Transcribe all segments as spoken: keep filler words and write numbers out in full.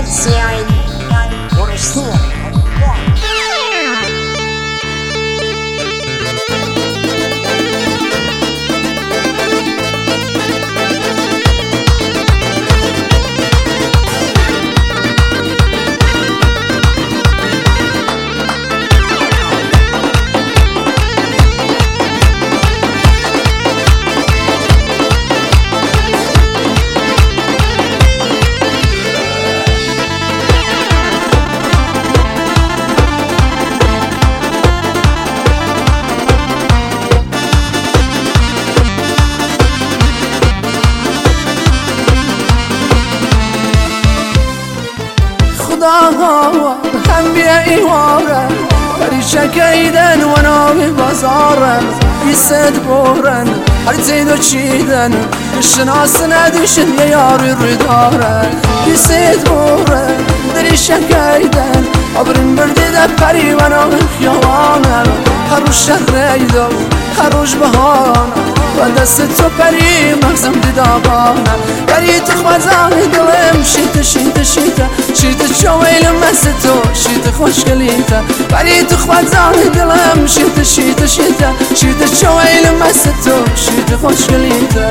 زين ورسول هم بیا ایواره پریشه کیدن و نامی بازارن بیست بورن هر زیدو چیدن شناس ندیشن یه یاری رو دارن بیست بورن دریشه کیدن عبرین برده ده پری و نامی خیوانن هر روش شریدو هر روش بهانن و دست تو پری مغزم دیدابانن پری تو خوازم دلم شیطه شیطه شیطه شیطه چویل مست تو شیطه خوشگلیته پری تو خوازم دلم شیطه شیطه شیطه شیطه چویل مست تو شیطه خوشگلیته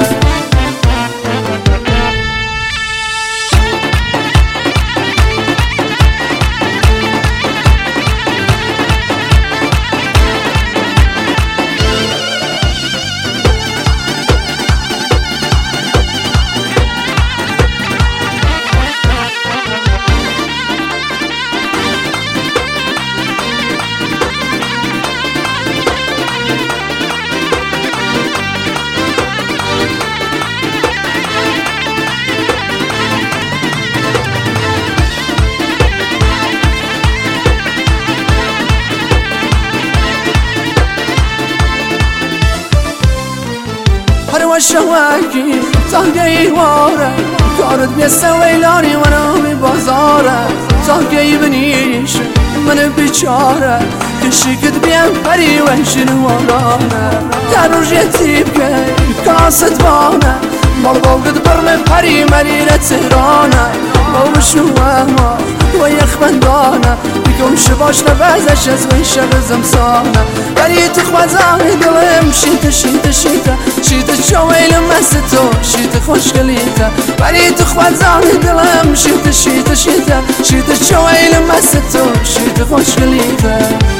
والشواكي تهجي واره كارد بيستويلاني وانا ببازاره تهجي بنيش من بيشاره كشكت بيان بري وحشن ورانا تروج يتيبكي كاسد بانا مرضو قد برن بري مرينة تهرانا وبشوهما ويخ بندانا بكم شباش نبازش از ويشه بزمسانا بري تخوازاني دلم شيطة شيطة شيطة شيطة شويل مستو شيطة خوشگليته بري تخوازاني دلم شيطة شيطة شيطة شيطة شويل مستو شيطة خوشگليته